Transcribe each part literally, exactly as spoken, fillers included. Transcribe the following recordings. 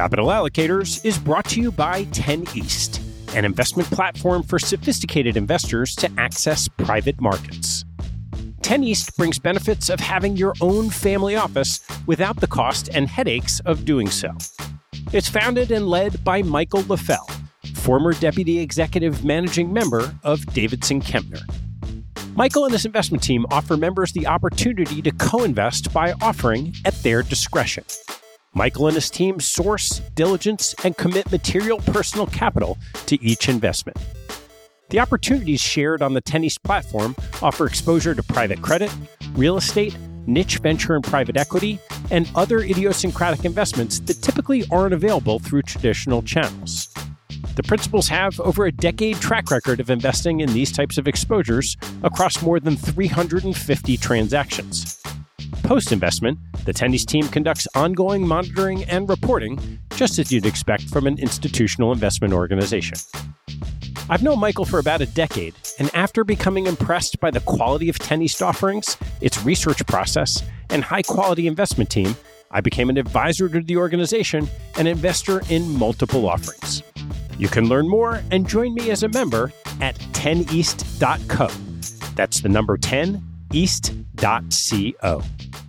Capital Allocators is brought to you by ten East, an investment platform for sophisticated investors to access private markets. ten East brings benefits of having your own family office without the cost and headaches of doing so. It's founded and led by Michael LaFell, former Deputy Executive Managing Member of Davidson Kempner. Michael and his investment team offer members the opportunity to co-invest by offering at their discretion. Michael and his team source, diligence, and commit material personal capital to each investment. The opportunities shared on the ten East platform offer exposure to private credit, real estate, niche venture and private equity, and other idiosyncratic investments that typically aren't available through traditional channels. The principals have over a decade track record of investing in these types of exposures across more than three hundred fifty transactions. Post-investment, the ten East team conducts ongoing monitoring and reporting, just as you'd expect from an institutional investment organization. I've known Michael for about a decade, and after becoming impressed by the quality of ten East offerings, its research process, and high-quality investment team, I became an advisor to the organization and investor in multiple offerings. You can learn more and join me as a member at ten east dot co. That's the number ten east dot co.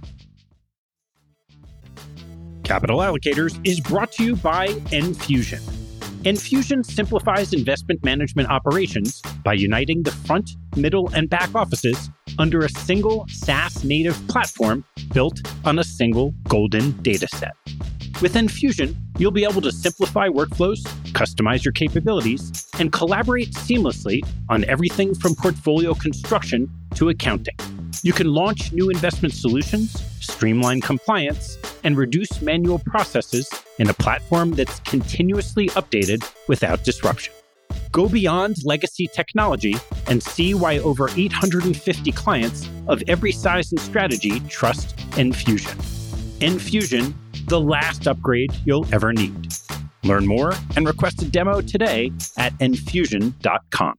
Capital Allocators is brought to you by Enfusion. Enfusion simplifies investment management operations by uniting the front, middle, and back offices under a single SaaS-native platform built on a single golden data set. With Enfusion, you'll be able to simplify workflows, customize your capabilities, and collaborate seamlessly on everything from portfolio construction to accounting. You can launch new investment solutions, streamline compliance, and reduce manual processes in a platform that's continuously updated without disruption. Go beyond legacy technology and see why over eight hundred fifty clients of every size and strategy trust Enfusion. Enfusion, the last upgrade you'll ever need. Learn more and request a demo today at enfusion dot com.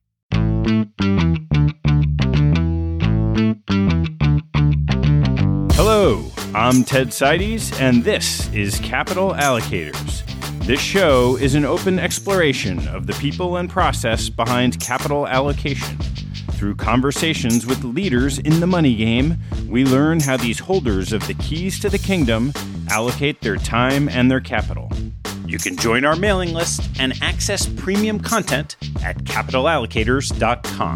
Hello, I'm Ted Seides, and this is Capital Allocators. This show is an open exploration of the people and process behind capital allocation. Through conversations with leaders in the money game, we learn how these holders of the keys to the kingdom allocate their time and their capital. You can join our mailing list and access premium content at capital allocators dot com.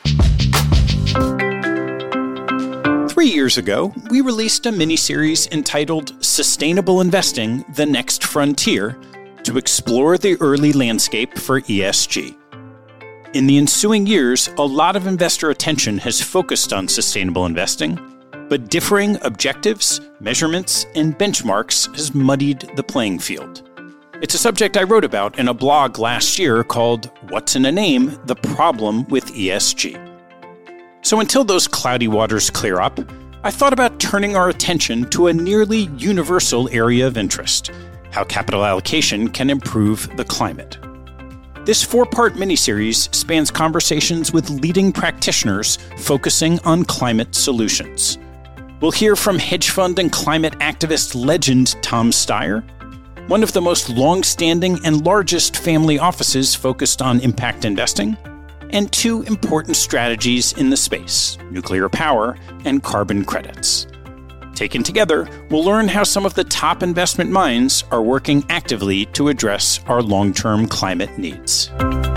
Three years ago, we released a mini-series entitled Sustainable Investing: The Next Frontier to explore the early landscape for E S G. In the ensuing years, a lot of investor attention has focused on sustainable investing, but differing objectives, measurements, and benchmarks has muddied the playing field. It's a subject I wrote about in a blog last year called What's in a Name? The Problem with E S G. So until those cloudy waters clear up, I thought about turning our attention to a nearly universal area of interest: how capital allocation can improve the climate. This four-part miniseries spans conversations with leading practitioners focusing on climate solutions. We'll hear from hedge fund and climate activist legend Tom Steyer, one of the most long-standing and largest family offices focused on impact investing, and two important strategies in the space: nuclear power and carbon credits. Taken together, we'll learn how some of the top investment minds are working actively to address our long-term climate needs.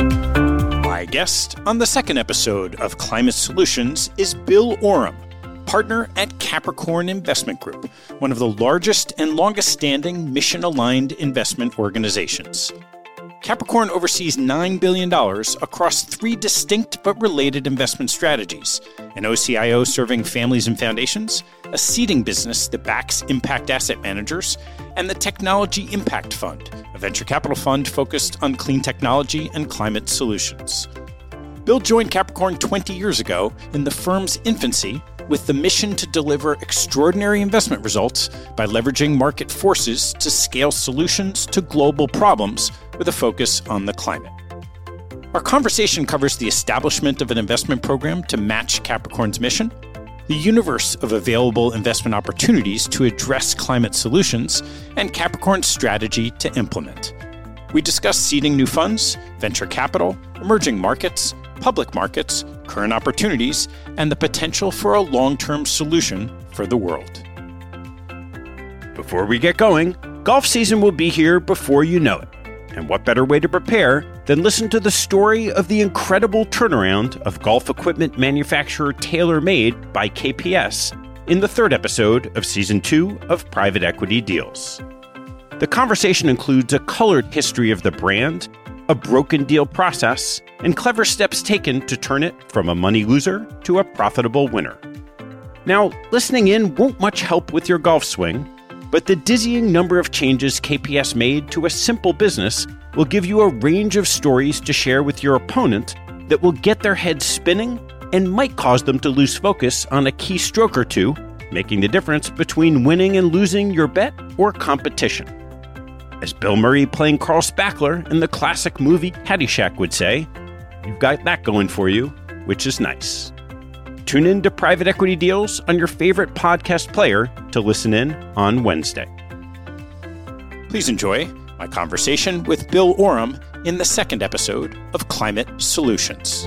My guest on the second episode of Climate Solutions is Bill Oram, partner at Capricorn Investment Group, one of the largest and longest-standing mission-aligned investment organizations. Capricorn oversees nine billion dollars across three distinct but related investment strategies: an O C I O serving families and foundations, a seeding business that backs impact asset managers, and the Technology Impact Fund, a venture capital fund focused on clean technology and climate solutions. Bill joined Capricorn twenty years ago in the firm's infancy with the mission to deliver extraordinary investment results by leveraging market forces to scale solutions to global problems with a focus on the climate. Our conversation covers the establishment of an investment program to match Capricorn's mission, the universe of available investment opportunities to address climate solutions, and Capricorn's strategy to implement. We discuss seeding new funds, venture capital, emerging markets, public markets, current opportunities, and the potential for a long-term solution for the world. Before we get going, golf season will be here before you know it. And what better way to prepare than listen to the story of the incredible turnaround of golf equipment manufacturer TaylorMade by K P S in the third episode of Season two of Private Equity Deals. The conversation includes a colored history of the brand, a broken deal process, and clever steps taken to turn it from a money loser to a profitable winner. Now, listening in won't much help with your golf swing, but the dizzying number of changes K P S made to a simple business will give you a range of stories to share with your opponent that will get their heads spinning and might cause them to lose focus on a key stroke or two, making the difference between winning and losing your bet or competition. As Bill Murray playing Carl Spackler in the classic movie Caddyshack would say, you've got that going for you, which is nice. Tune in to Private Equity Deals on your favorite podcast player to listen in on Wednesday. Please enjoy my conversation with Bill Oram in the second episode of Climate Solutions.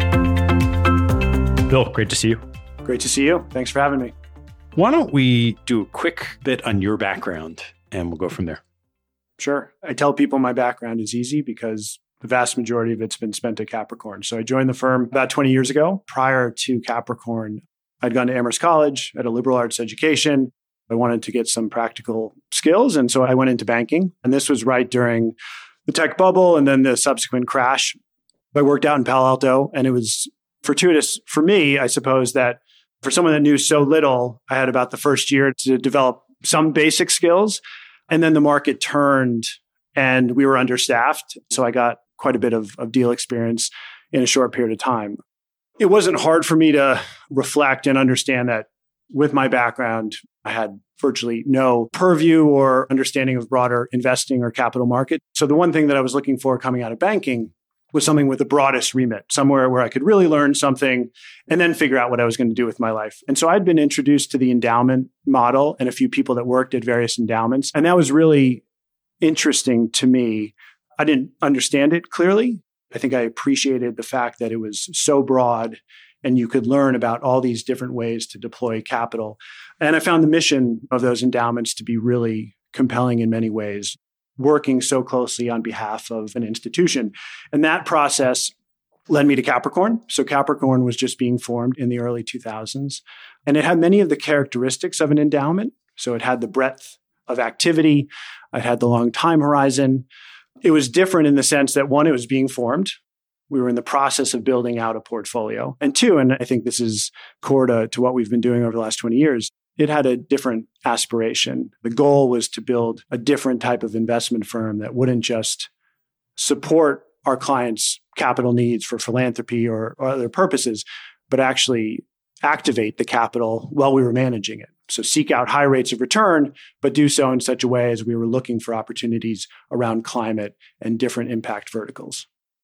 Bill, great to see you. Great to see you. Thanks for having me. Why don't we do a quick bit on your background and we'll go from there. Sure. I tell people my background is easy because the vast majority of it's been spent at Capricorn. So I joined the firm about twenty years ago. Prior to Capricorn, I'd gone to Amherst College, had a liberal arts education. I wanted to get some practical skills. And so I went into banking. And this was right during the tech bubble and then the subsequent crash. I worked out in Palo Alto, and it was fortuitous for me, I suppose, that for someone that knew so little, I had about the first year to develop some basic skills. And then the market turned and we were understaffed. So I got quite a bit of, of deal experience in a short period of time. It wasn't hard for me to reflect and understand that with my background, I had virtually no purview or understanding of broader investing or capital market. So the one thing that I was looking for coming out of banking was something with the broadest remit, somewhere where I could really learn something and then figure out what I was going to do with my life. And so I'd been introduced to the endowment model and a few people that worked at various endowments. And that was really interesting to me. I didn't understand it clearly. I think I appreciated the fact that it was so broad and you could learn about all these different ways to deploy capital. And I found the mission of those endowments to be really compelling in many ways, working so closely on behalf of an institution. And that process led me to Capricorn. So Capricorn was just being formed in the early two thousands. And it had many of the characteristics of an endowment. So it had the breadth of activity. It had the long time horizon. It was different in the sense that, one, it was being formed. We were in the process of building out a portfolio. And two, and I think this is core to, to what we've been doing over the last twenty years, it had a different aspiration. The goal was to build a different type of investment firm that wouldn't just support our clients' capital needs for philanthropy or, or other purposes, but actually activate the capital while we were managing it. So seek out high rates of return, but do so in such a way as we were looking for opportunities around climate and different impact verticals.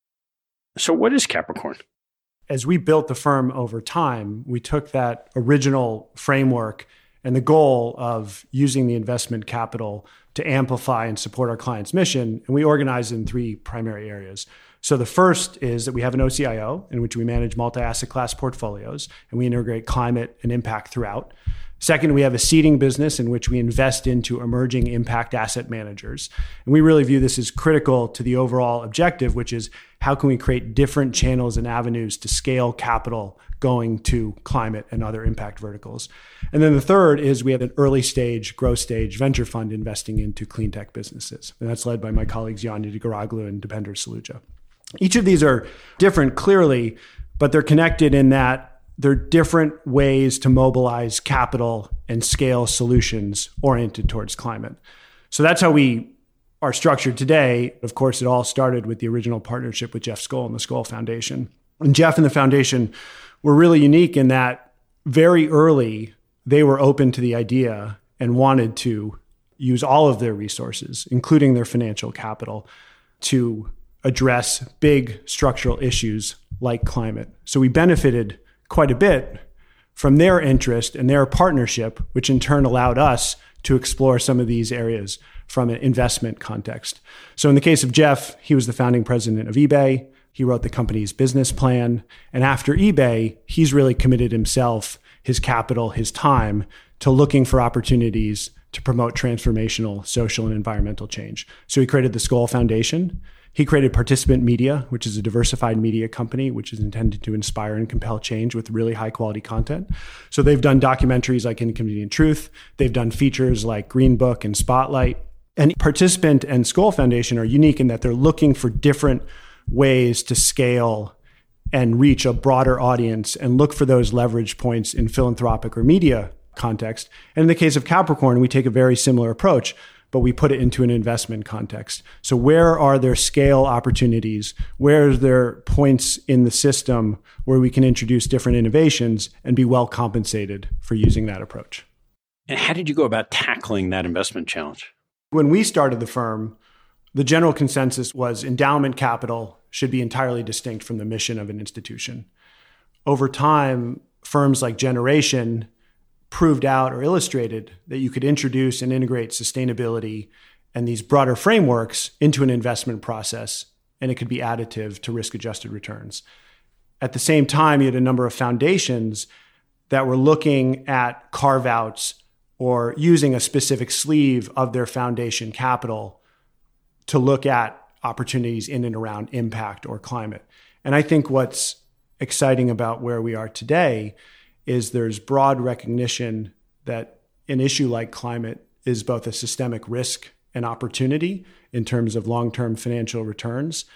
So what is Capricorn? As we built the firm over time, we took that original framework and the goal of using the investment capital to amplify and support our client's mission, and we organized in three primary areas. So the first is that we have an O C I O in which we manage multi-asset class portfolios, and we integrate climate and impact throughout. Second, we have a seeding business in which we invest into emerging impact asset managers. And we really view this as critical to the overall objective, which is how can we create different channels and avenues to scale capital going to climate and other impact verticals. And then the third is we have an early stage, growth stage venture fund investing into clean tech businesses. And that's led by my colleagues Yanni Garaglu and Dipender Saluja. Each of these are different clearly, but they're connected in that they're different ways to mobilize capital and scale solutions oriented towards climate. So that's how we are structured today. Of course, it all started with the original partnership with Jeff Skoll and the Skoll Foundation. And Jeff and the foundation were really unique in that very early, they were open to the idea and wanted to use all of their resources, including their financial capital, to address big structural issues like climate. So we benefited quite a bit from their interest and their partnership, which in turn allowed us to explore some of these areas from an investment context. So in the case of Jeff, he was the founding president of eBay. He wrote the company's business plan. And after eBay, he's really committed himself, his capital, his time to looking for opportunities to promote transformational social and environmental change. So he created the Skoll Foundation. He created Participant Media, which is a diversified media company, which is intended to inspire and compel change with really high quality content. So they've done documentaries like Inconvenient Truth. They've done features like Green Book and Spotlight. And Participant and Skoll Foundation are unique in that they're looking for different ways to scale and reach a broader audience and look for those leverage points in philanthropic or media context. And in the case of Capricorn, we take a very similar approach, but we put it into an investment context. So where are there scale opportunities? Where are there points in the system where we can introduce different innovations and be well compensated for using that approach? And how did you go about tackling that investment challenge? When we started the firm, the general consensus was endowment capital should be entirely distinct from the mission of an institution. Over time, firms like Generation proved out or illustrated that you could introduce and integrate sustainability and these broader frameworks into an investment process, and it could be additive to risk-adjusted returns. At the same time, you had a number of foundations that were looking at carve-outs or using a specific sleeve of their foundation capital to look at opportunities in and around impact or climate. And I think what's exciting about where we are today is there's broad recognition that an issue like climate is both a systemic risk and opportunity in terms of long-term financial returns.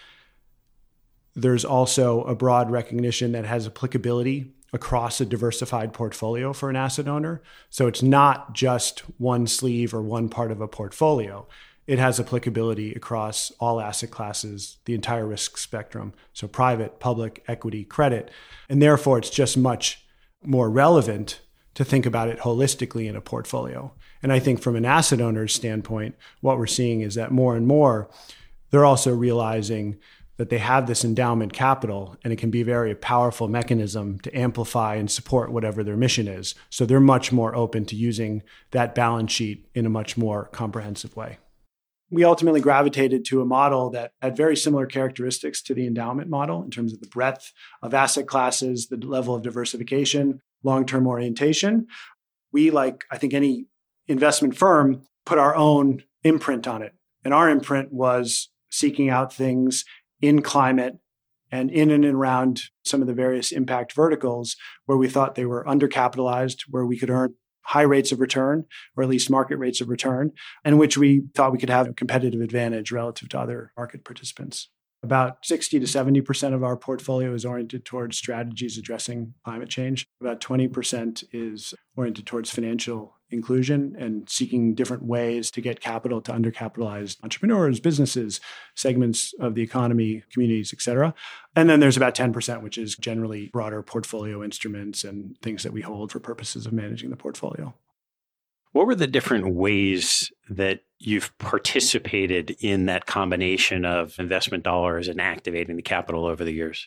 There's also a broad recognition that has applicability across a diversified portfolio for an asset owner. So it's not just one sleeve or one part of a portfolio. It has applicability across all asset classes, the entire risk spectrum. So private, public, equity, credit. And therefore, it's just much more relevant to think about it holistically in a portfolio. And I think from an asset owner's standpoint, what we're seeing is that more and more, they're also realizing that they have this endowment capital, and it can be a very powerful mechanism to amplify and support whatever their mission is. So they're much more open to using that balance sheet in a much more comprehensive way. We ultimately gravitated to a model that had very similar characteristics to the endowment model in terms of the breadth of asset classes, the level of diversification, long-term orientation. We, like I think any investment firm, put our own imprint on it. And our imprint was seeking out things in climate and in and around some of the various impact verticals where we thought they were undercapitalized, where we could earn high rates of return, or at least market rates of return, and which we thought we could have a competitive advantage relative to other market participants. About sixty to seventy percent of our portfolio is oriented towards strategies addressing climate change. About twenty percent is oriented towards financial inclusion and seeking different ways to get capital to undercapitalized entrepreneurs, businesses, segments of the economy, communities, et cetera. And then there's about ten percent, which is generally broader portfolio instruments and things that we hold for purposes of managing the portfolio. What were the different ways that you've participated in that combination of investment dollars and activating the capital over the years?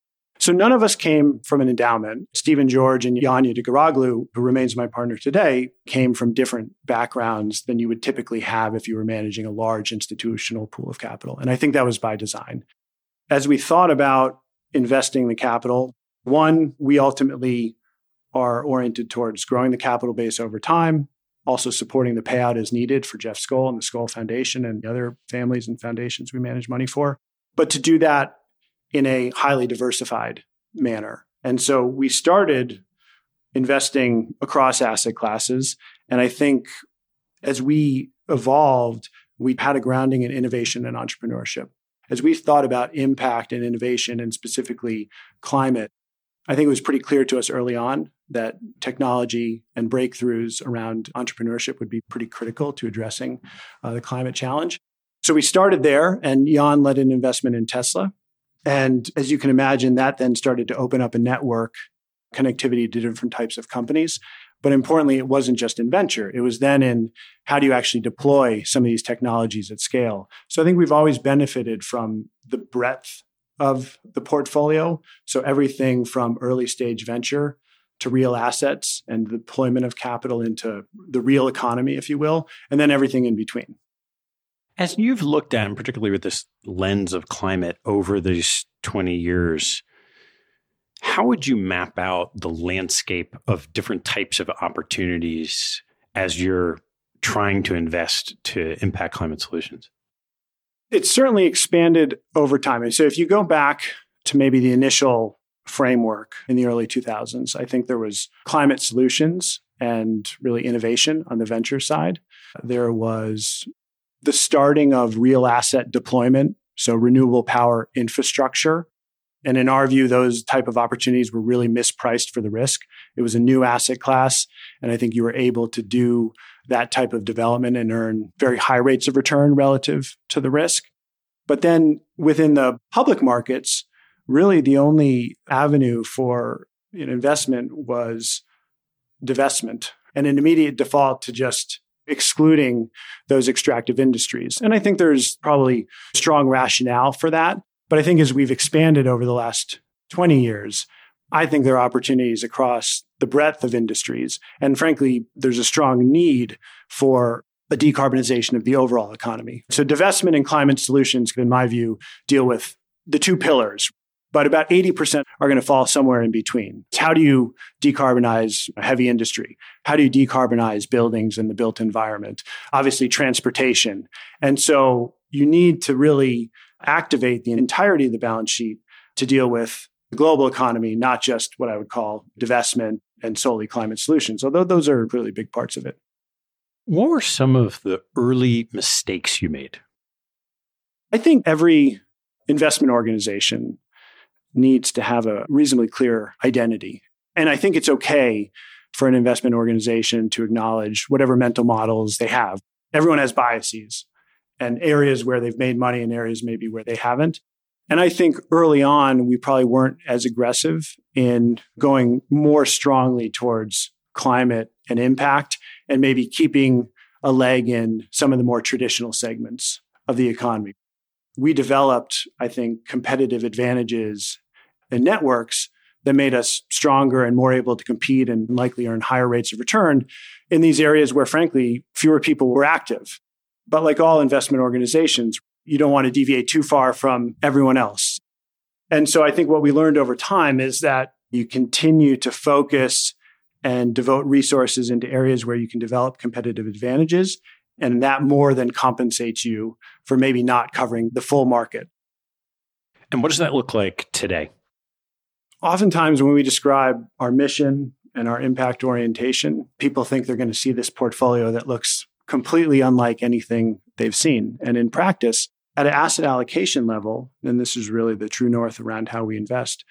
So none of us came from an endowment. Stephen George and Yanya DeGaraglu, who remains my partner today, came from different backgrounds than you would typically have if you were managing a large institutional pool of capital. And I think that was by design. As we thought about investing the capital, one, we ultimately are oriented towards growing the capital base over time, also supporting the payout as needed for Jeff Skoll and the Skoll Foundation and the other families and foundations we manage money for, but to do that in a highly diversified manner. And so we started investing across asset classes. And I think as we evolved, we had a grounding in innovation and entrepreneurship. As we thought about impact and innovation, and specifically climate, I think it was pretty clear to us early on that technology and breakthroughs around entrepreneurship would be pretty critical to addressing uh, the climate challenge. So we started there, and Jan led an investment in Tesla. And as you can imagine, that then started to open up a network connectivity to different types of companies. But importantly, it wasn't just in venture. It was then in how do you actually deploy some of these technologies at scale. So I think we've always benefited from the breadth of the portfolio. So everything from early stage venture to real assets and the deployment of capital into the real economy, if you will, and then everything in between. As you've looked at, and particularly with this lens of climate over these twenty years, how would you map out the landscape of different types of opportunities as you're trying to invest to impact climate solutions? It's certainly expanded over time. And so if you go back to maybe the initial framework in the early two thousands, I think there was climate solutions and really innovation on the venture side. There was the starting of real asset deployment, so renewable power infrastructure. And in our view, those type of opportunities were really mispriced for the risk. It was a new asset class, and I think you were able to do that type of development and earn very high rates of return relative to the risk. But then within the public markets, really the only avenue for an investment was divestment and an immediate default to just excluding those extractive industries. And I think there's probably strong rationale for that. But I think as we've expanded over the last twenty years, I think there are opportunities across the breadth of industries. And frankly, there's a strong need for a decarbonization of the overall economy. So divestment and climate solutions, in my view, deal with the two pillars, but about eighty percent are going to fall somewhere in between. How do you decarbonize heavy industry? How do you decarbonize buildings and the built environment? Obviously, transportation. And so you need to really activate the entirety of the balance sheet to deal with the global economy, not just what I would call divestment and solely climate solutions, although those are really big parts of it. What were some of the early mistakes you made? I think every investment organization needs to have a reasonably clear identity. And I think it's okay for an investment organization to acknowledge whatever mental models they have. Everyone has biases and areas where they've made money and areas maybe where they haven't. And I think early on, we probably weren't as aggressive in going more strongly towards climate and impact and maybe keeping a leg in some of the more traditional segments of the economy. We developed, I think, competitive advantages and networks that made us stronger and more able to compete and likely earn higher rates of return in these areas where, frankly, fewer people were active. But like all investment organizations, you don't want to deviate too far from everyone else. And so I think what we learned over time is that you continue to focus and devote resources into areas where you can develop competitive advantages, and that more than compensates you for maybe not covering the full market. And what does that look like today? Oftentimes when we describe our mission and our impact orientation, people think they're going to see this portfolio that looks completely unlike anything they've seen. And in practice, at an asset allocation level, and this is really the true north around how we invest,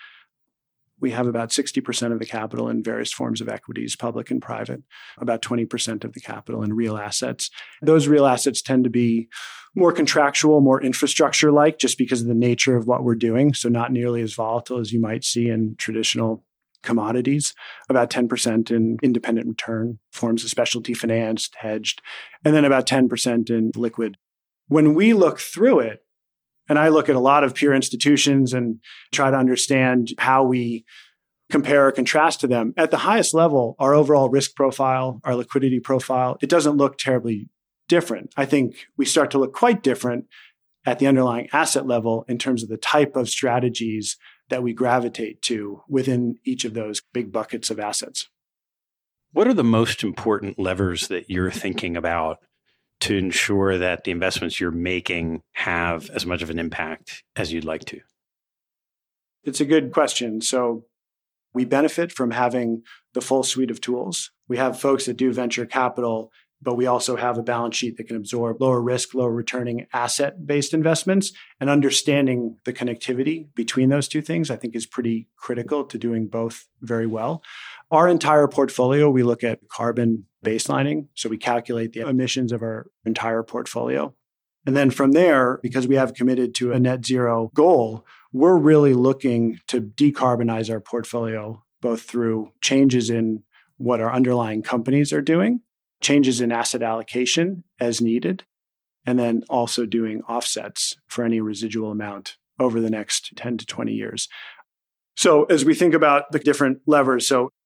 we have about sixty percent of the capital in various forms of equities, public and private, about twenty percent of the capital in real assets. Those real assets tend to be more contractual, more infrastructure-like, just because of the nature of what we're doing. So not nearly as volatile as you might see in traditional commodities, about ten percent in independent return forms of specialty financed, hedged, and then about ten percent in liquid. When we look through it, and I look at a lot of peer institutions and try to understand how we compare or contrast to them, at the highest level, our overall risk profile, our liquidity profile, it doesn't look terribly different. I think we start to look quite different at the underlying asset level in terms of the type of strategies that we gravitate to within each of those big buckets of assets. What are the most important levers that you're thinking about to ensure that the investments you're making have as much of an impact as you'd like to? It's a good question. So we benefit from having the full suite of tools. We have folks that do venture capital, but we also have a balance sheet that can absorb lower risk, lower returning asset-based investments. And understanding the connectivity between those two things, I think, is pretty critical to doing both very well. Our entire portfolio, we look at carbon baselining. So we calculate the emissions of our entire portfolio. And then from there, because we have committed to a net zero goal, we're really looking to decarbonize our portfolio, both through changes in what our underlying companies are doing, changes in asset allocation as needed, and then also doing offsets for any residual amount over the next ten to twenty years. So as we think about the different levers, so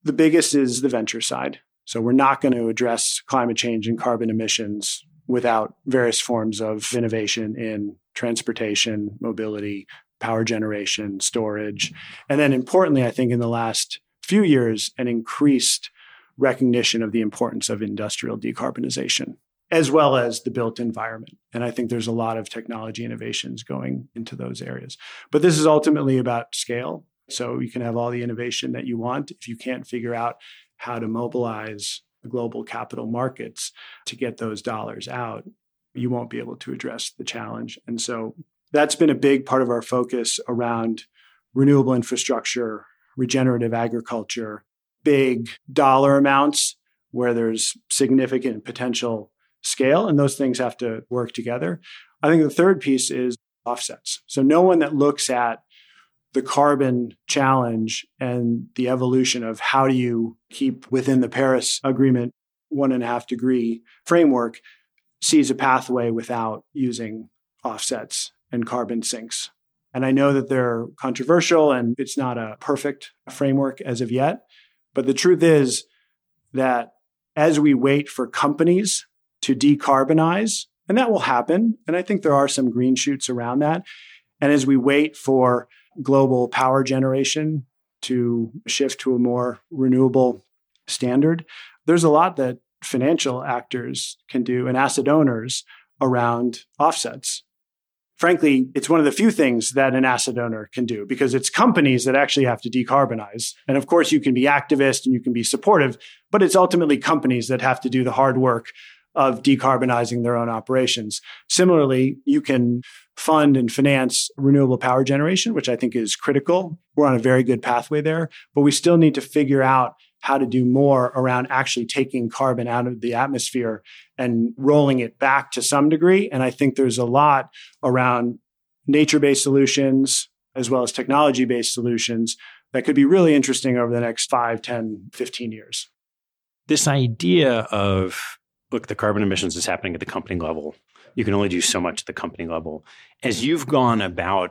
The biggest is the venture side. So we're not going to address climate change and carbon emissions without various forms of innovation in transportation, mobility, power generation, storage. And then importantly, I think in the last few years, an increased recognition of the importance of industrial decarbonization, as well as the built environment. And I think there's a lot of technology innovations going into those areas. But this is ultimately about scale. So you can have all the innovation that you want. If you can't figure out how to mobilize the global capital markets to get those dollars out, you won't be able to address the challenge. And so that's been a big part of our focus around renewable infrastructure, regenerative agriculture, big dollar amounts where there's significant potential scale, and those things have to work together. I think the third piece is offsets. So no one that looks at the carbon challenge and the evolution of how do you keep within the Paris Agreement one and a half degree framework sees a pathway without using offsets and carbon sinks. And I know that they're controversial and it's not a perfect framework as of yet. But the truth is that as we wait for companies to decarbonize, and that will happen, and I think there are some green shoots around that, and as we wait for global power generation to shift to a more renewable standard, there's a lot that financial actors can do and asset owners around offsets. Frankly, it's one of the few things that an asset owner can do because it's companies that actually have to decarbonize. And of course, you can be activist and you can be supportive, but it's ultimately companies that have to do the hard work of decarbonizing their own operations. Similarly, you can fund and finance renewable power generation, which I think is critical. We're on a very good pathway there, but we still need to figure out how to do more around actually taking carbon out of the atmosphere and rolling it back to some degree. And I think there's a lot around nature-based solutions as well as technology-based solutions that could be really interesting over the next five, ten, fifteen years. This idea of, look, the carbon emissions is happening at the company level. You can only do so much at the company level. As you've gone about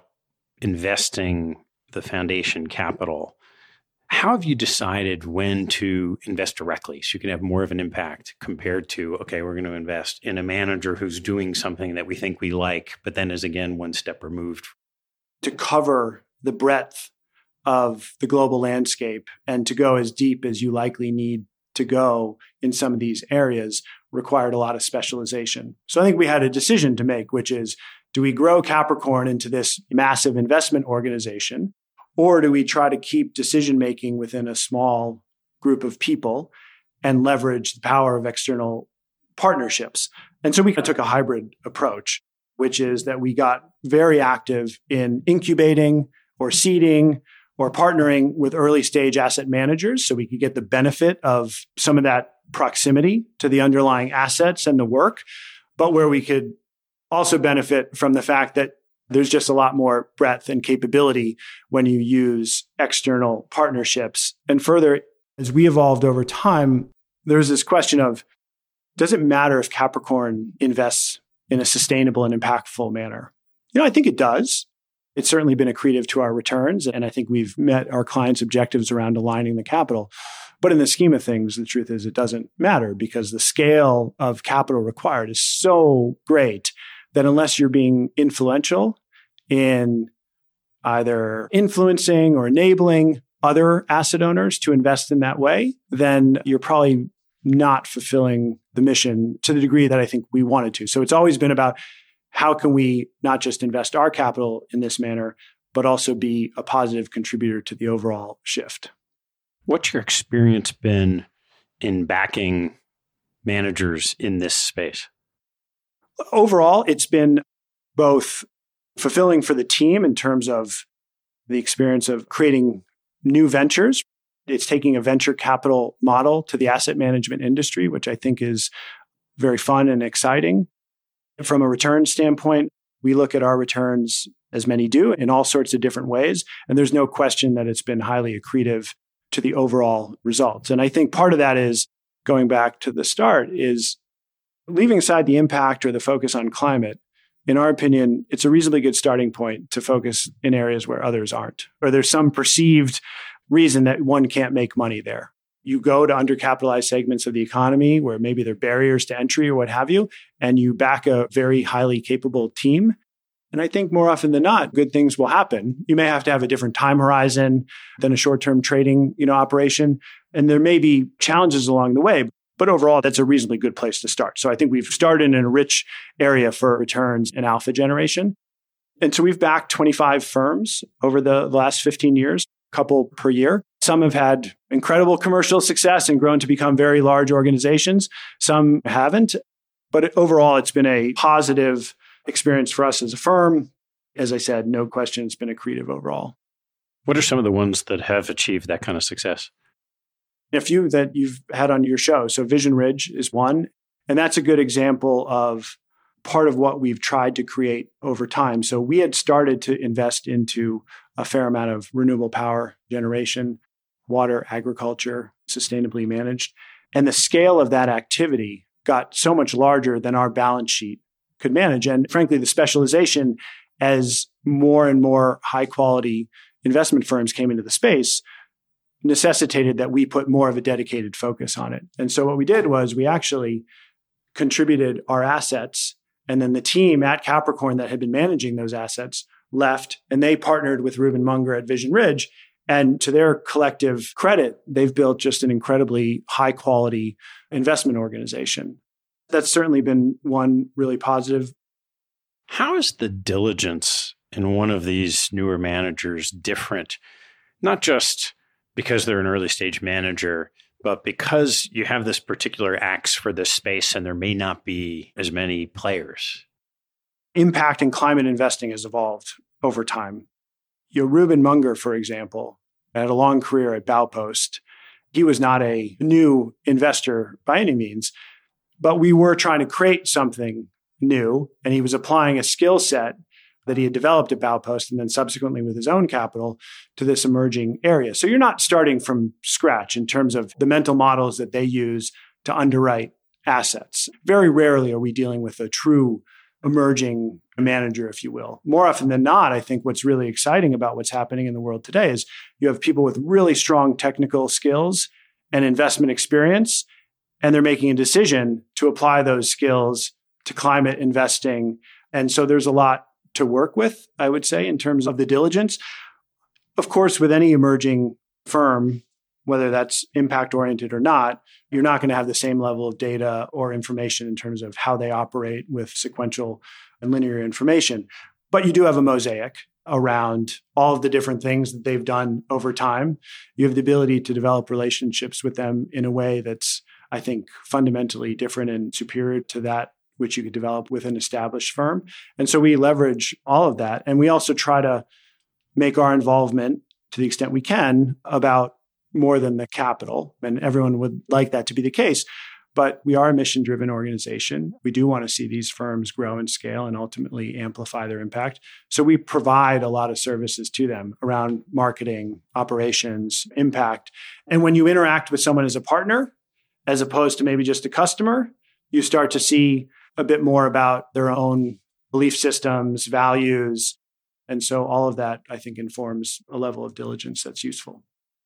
investing the foundation capital, how have you decided when to invest directly so you can have more of an impact compared to, okay, we're going to invest in a manager who's doing something that we think we like, but then is again one step removed? To cover the breadth of the global landscape and to go as deep as you likely need to go in some of these areas required a lot of specialization. So I think we had a decision to make, which is, do we grow Capricorn into this massive investment organization? Or do we try to keep decision-making within a small group of people and leverage the power of external partnerships? And so we took a hybrid approach, which is that we got very active in incubating or seeding or partnering with early stage asset managers so we could get the benefit of some of that proximity to the underlying assets and the work, but where we could also benefit from the fact that there's just a lot more breadth and capability when you use external partnerships. And further, as we evolved over time, there's this question of, does it matter if Capricorn invests in a sustainable and impactful manner? You know, I think it does. It's certainly been accretive to our returns, and I think we've met our clients' objectives around aligning the capital. But in the scheme of things, the truth is it doesn't matter because the scale of capital required is so great that unless you're being influential in either influencing or enabling other asset owners to invest in that way, then you're probably not fulfilling the mission to the degree that I think we wanted to. So it's always been about how can we not just invest our capital in this manner, but also be a positive contributor to the overall shift. What's your experience been in backing managers in this space? Overall, it's been both fulfilling for the team in terms of the experience of creating new ventures. It's taking a venture capital model to the asset management industry, which I think is very fun and exciting. From a return standpoint, we look at our returns, as many do, in all sorts of different ways. And there's no question that it's been highly accretive to the overall results. And I think part of that is, going back to the start, is leaving aside the impact or the focus on climate. In our opinion, it's a reasonably good starting point to focus in areas where others aren't, or there's some perceived reason that one can't make money there. You go to undercapitalized segments of the economy where maybe there are barriers to entry or what have you, and you back a very highly capable team. And I think more often than not, good things will happen. You may have to have a different time horizon than a short-term trading, you know, operation. And there may be challenges along the way, but overall, that's a reasonably good place to start. So I think we've started in a rich area for returns and alpha generation. And so we've backed twenty-five firms over the last fifteen years, a couple per year. Some have had incredible commercial success and grown to become very large organizations. Some haven't. But overall, it's been a positive experience for us as a firm. As I said, no question, it's been accretive overall. What are some of the ones that have achieved that kind of success? A few that you've had on your show. So Vision Ridge is one. And that's a good example of part of what we've tried to create over time. So we had started to invest into a fair amount of renewable power generation, water, agriculture, sustainably managed. And the scale of that activity got so much larger than our balance sheet could manage. And frankly, the specialization, as more and more high quality investment firms came into the space, necessitated that we put more of a dedicated focus on it. And so what we did was we actually contributed our assets, and then the team at Capricorn that had been managing those assets left, and they partnered with Reuben Munger at Vision Ridge. And to their collective credit, they've built just an incredibly high quality investment organization. That's certainly been one really positive. How is the diligence in one of these newer managers different? Not just because they're an early stage manager, but because you have this particular axe for this space and there may not be as many players. Impact and climate investing has evolved over time. You know, Reuben Munger, for example, had a long career at Baupost. He was not a new investor by any means, but we were trying to create something new, and he was applying a skill set that he had developed at Baupost and then subsequently with his own capital to this emerging area. So you're not starting from scratch in terms of the mental models that they use to underwrite assets. Very rarely are we dealing with a true emerging manager, if you will. More often than not, I think what's really exciting about what's happening in the world today is you have people with really strong technical skills and investment experience, and they're making a decision to apply those skills to climate investing. And so there's a lot to work with, I would say, in terms of the diligence. Of course, with any emerging firm, whether that's impact-oriented or not, you're not going to have the same level of data or information in terms of how they operate with sequential and linear information. But you do have a mosaic around all of the different things that they've done over time. You have the ability to develop relationships with them in a way that's, I think, fundamentally different and superior to that which you could develop with an established firm. And so we leverage all of that. And we also try to make our involvement, to the extent we can, about more than the capital. And everyone would like that to be the case. But we are a mission-driven organization. We do want to see these firms grow and scale and ultimately amplify their impact. So we provide a lot of services to them around marketing, operations, impact. And when you interact with someone as a partner, as opposed to maybe just a customer, you start to see a bit more about their own belief systems, values. And so all of that, I think, informs a level of diligence that's useful.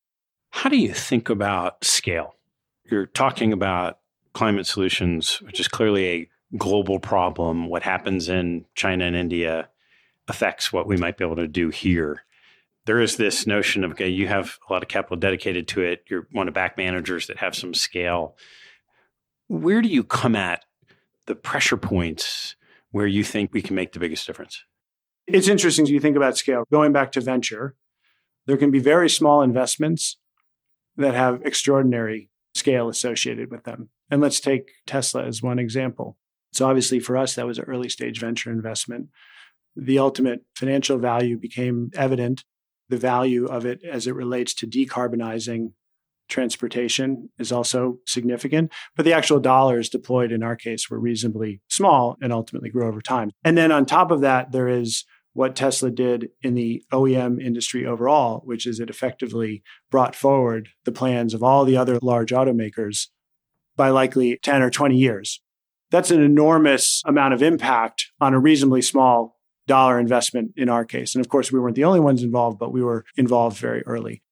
How do you think about scale? You're talking about climate solutions, which is clearly a global problem. What happens in China and India affects what we might be able to do here. There is this notion of, okay, you have a lot of capital dedicated to it. You're one of back managers that have some scale. Where do you come at the pressure points where you think we can make the biggest difference? It's interesting as you think about scale. Going back to venture, there can be very small investments that have extraordinary scale associated with them. And let's take Tesla as one example. So obviously for us, that was an early stage venture investment. The ultimate financial value became evident. The value of it as it relates to decarbonizing transportation is also significant, but the actual dollars deployed in our case were reasonably small and ultimately grew over time. And then on top of that, there is what Tesla did in the O E M industry overall, which is it effectively brought forward the plans of all the other large automakers by likely ten or twenty years. That's an enormous amount of impact on a reasonably small dollar investment in our case. And of course, we weren't the only ones involved, but we were involved very early.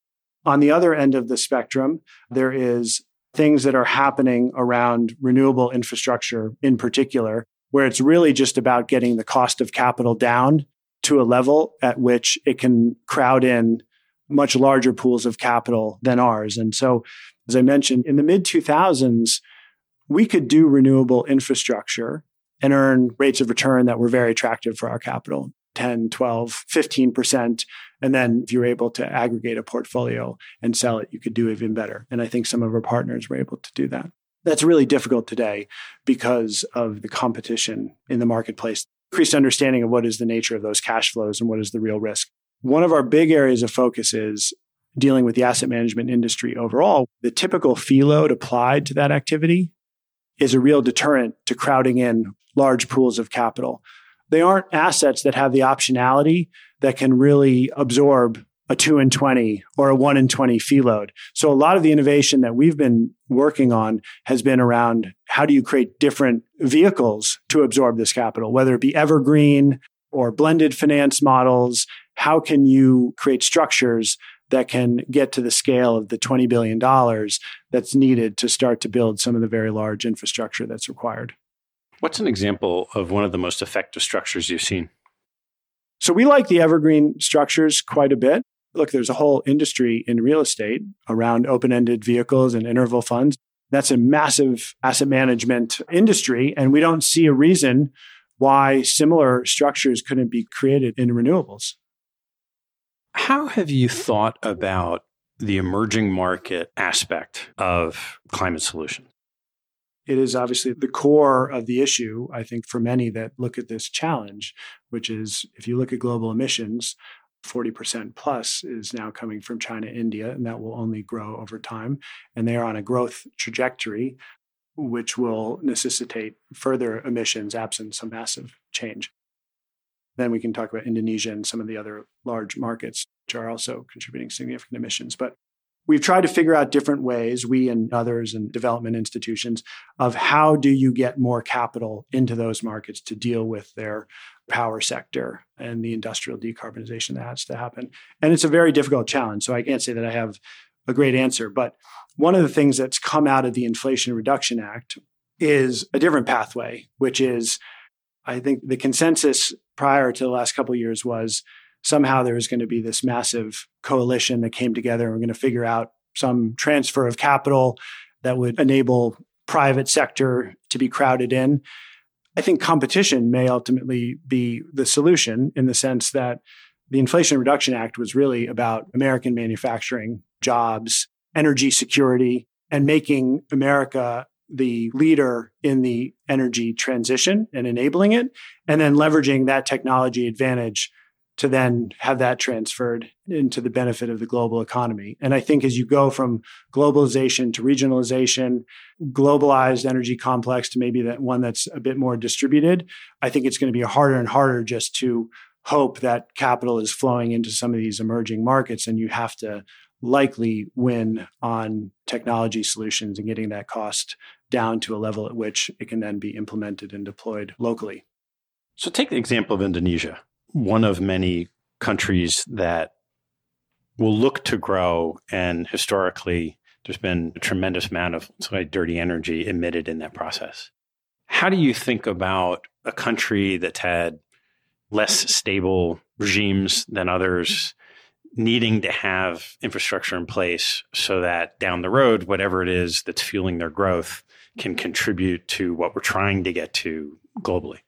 On the other end of the spectrum, there is things that are happening around renewable infrastructure in particular, where it's really just about getting the cost of capital down to a level at which it can crowd in much larger pools of capital than ours. And so, as I mentioned, in the mid two thousands, we could do renewable infrastructure and earn rates of return that were very attractive for our capital, ten, twelve, fifteen percent. And then if you're able to aggregate a portfolio and sell it, you could do even better. And I think some of our partners were able to do that. That's really difficult today because of the competition in the marketplace, increased understanding of what is the nature of those cash flows and what is the real risk. One of our big areas of focus is dealing with the asset management industry overall. The typical fee load applied to that activity is a real deterrent to crowding in large pools of capital. They aren't assets that have the optionality that can really absorb a two in twenty or a one in twenty fee load. So a lot of the innovation that we've been working on has been around how do you create different vehicles to absorb this capital, whether it be evergreen or blended finance models. How can you create structures that can get to the scale of the twenty billion dollars that's needed to start to build some of the very large infrastructure that's required? What's an example of one of the most effective structures you've seen? So we like the evergreen structures quite a bit. Look, there's a whole industry in real estate around open-ended vehicles and interval funds. That's a massive asset management industry, and we don't see a reason why similar structures couldn't be created in renewables. How have you thought about the emerging market aspect of climate solutions? It is obviously the core of the issue, I think, for many that look at this challenge, which is if you look at global emissions, forty percent plus is now coming from China, India, and that will only grow over time. And they are on a growth trajectory, which will necessitate further emissions absent some massive change. Then we can talk about Indonesia and some of the other large markets, which are also contributing significant emissions. But we've tried to figure out different ways, we and others and development institutions, of how do you get more capital into those markets to deal with their power sector and the industrial decarbonization that has to happen. And it's a very difficult challenge. So I can't say that I have a great answer. But one of the things that's come out of the Inflation Reduction Act is a different pathway, which is, I think the consensus prior to the last couple of years was somehow there was going to be this massive coalition that came together and we're going to figure out some transfer of capital that would enable private sector to be crowded in. I think competition may ultimately be the solution in the sense that the Inflation Reduction Act was really about American manufacturing, jobs, energy security, and making America the leader in the energy transition and enabling it, and then leveraging that technology advantage to then have that transferred into the benefit of the global economy. And I think as you go from globalization to regionalization, globalized energy complex to maybe that one that's a bit more distributed, I think it's going to be harder and harder just to hope that capital is flowing into some of these emerging markets, and you have to likely win on technology solutions and getting that cost down to a level at which it can then be implemented and deployed locally. So take the example of Indonesia, one of many countries that will look to grow, and historically there's been a tremendous amount of like, dirty energy emitted in that process. How do you think about a country that's had less stable regimes than others needing to have infrastructure in place so that down the road, whatever it is that's fueling their growth can contribute to what we're trying to get to globally?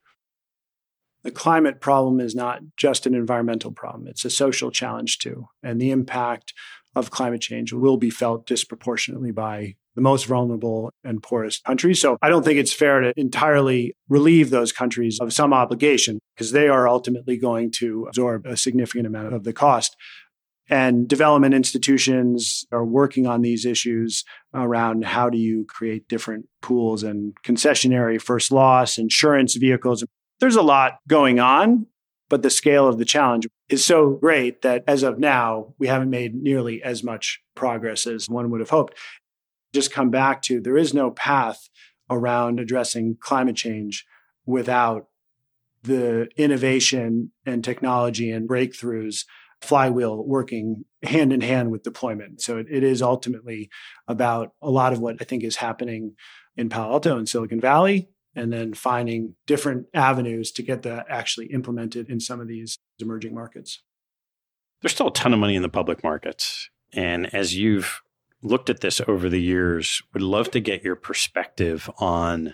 The climate problem is not just an environmental problem. It's a social challenge too. And the impact of climate change will be felt disproportionately by the most vulnerable and poorest countries. So I don't think it's fair to entirely relieve those countries of some obligation because they are ultimately going to absorb a significant amount of the cost. And development institutions are working on these issues around how do you create different pools and concessionary first loss, insurance vehicles. There's a lot going on, but the scale of the challenge is so great that as of now, we haven't made nearly as much progress as one would have hoped. Just come back to there is no path around addressing climate change without the innovation and technology and breakthroughs flywheel working hand in hand with deployment. So it, it is ultimately about a lot of what I think is happening in Palo Alto and Silicon Valley, and then finding different avenues to get that actually implemented in some of these emerging markets. There's still a ton of money in the public markets. And as you've looked at this over the years, would love to get your perspective on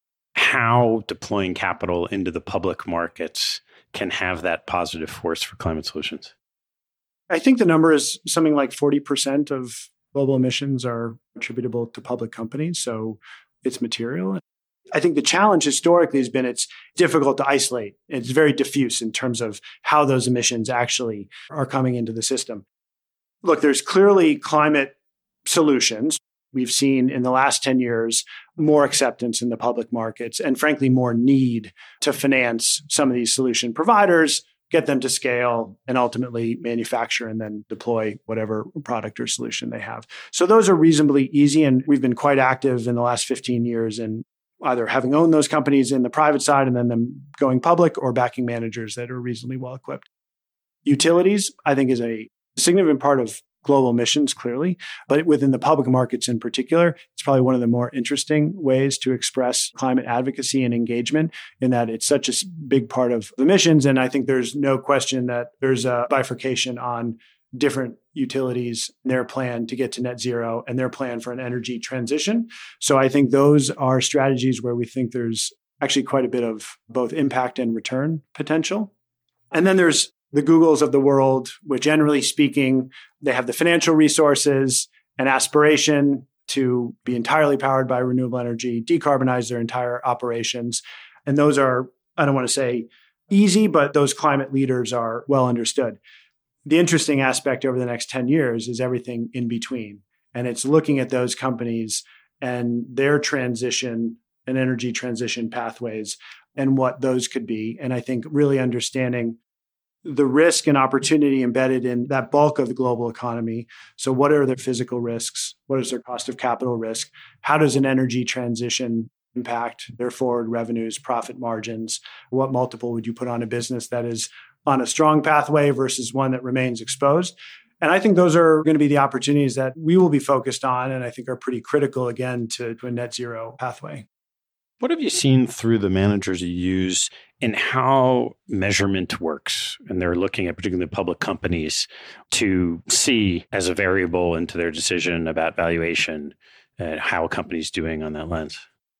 how deploying capital into the public markets can have that positive force for climate solutions. I think the number is something like forty percent of global emissions are attributable to public companies. So it's material. I think the challenge historically has been it's difficult to isolate. It's very diffuse in terms of how those emissions actually are coming into the system. Look, there's clearly climate solutions. We've seen in the last ten years more acceptance in the public markets and frankly, more need to finance some of these solution providers, get them to scale, and ultimately manufacture and then deploy whatever product or solution they have. So those are reasonably easy. And we've been quite active in the last fifteen years in either having owned those companies in the private side and then them going public, or backing managers that are reasonably well equipped. Utilities, I think, is a significant part of global emissions, clearly, but within the public markets in particular, it's probably one of the more interesting ways to express climate advocacy and engagement, in that it's such a big part of emissions. And I think there's no question that there's a bifurcation on different utilities, their plan to get to net zero and their plan for an energy transition. So I think those are strategies where we think there's actually quite a bit of both impact and return potential. And then there's the Googles of the world, which generally speaking, they have the financial resources and aspiration to be entirely powered by renewable energy, decarbonize their entire operations. And those are, I don't want to say easy, but those climate leaders are well understood. The interesting aspect over the next ten years is everything in between. And it's looking at those companies and their transition and energy transition pathways and what those could be. And I think really understanding the risk and opportunity embedded in that bulk of the global economy. So what are their physical risks? What is their cost of capital risk? How does an energy transition impact their forward revenues, profit margins? What multiple would you put on a business that is on a strong pathway versus one that remains exposed? And I think those are going to be the opportunities that we will be focused on, and I think are pretty critical, again, to, to a net zero pathway. What have you seen through the managers you use in how measurement works? And they're looking at particularly public companies to see as a variable into their decision about valuation and how a company's doing on that lens.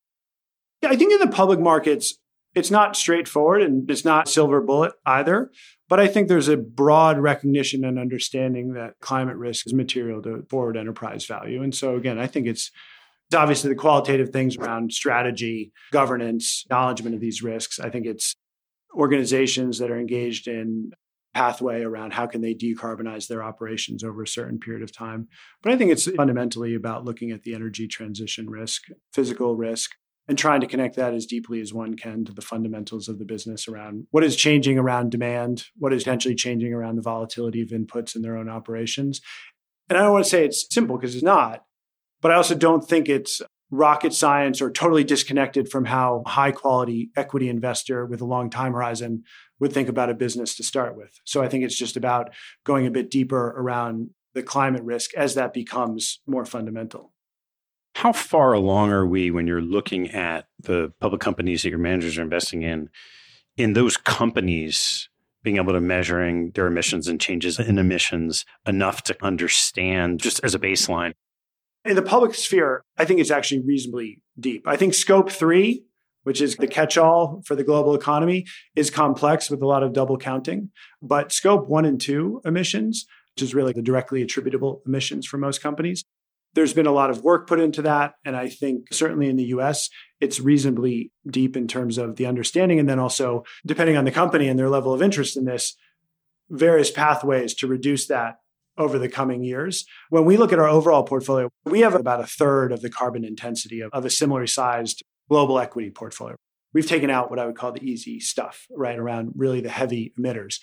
Yeah, I think in the public markets, it's not straightforward and it's not silver bullet either. But I think there's a broad recognition and understanding that climate risk is material to forward enterprise value. And so again, I think it's It's obviously the qualitative things around strategy, governance, acknowledgement of these risks. I think it's organizations that are engaged in pathway around how can they decarbonize their operations over a certain period of time. But I think it's fundamentally about looking at the energy transition risk, physical risk, and trying to connect that as deeply as one can to the fundamentals of the business around what is changing around demand, what is potentially changing around the volatility of inputs in their own operations. And I don't want to say it's simple, because it's not. But I also don't think it's rocket science or totally disconnected from how a high quality equity investor with a long time horizon would think about a business to start with. So I think it's just about going a bit deeper around the climate risk as that becomes more fundamental. How far along are we when you're looking at the public companies that your managers are investing in, in those companies being able to measuring their emissions and changes in emissions enough to understand just as a baseline? In the public sphere, I think it's actually reasonably deep. I think scope three, which is the catch-all for the global economy, is complex with a lot of double counting. But scope one and two emissions, which is really the directly attributable emissions for most companies, there's been a lot of work put into that. And I think certainly in the U S, it's reasonably deep in terms of the understanding. And then also, depending on the company and their level of interest in this, various pathways to reduce that over the coming years. When we look at our overall portfolio, we have about a third of the carbon intensity of, of a similarly sized global equity portfolio. We've taken out what I would call the easy stuff, right, around really the heavy emitters.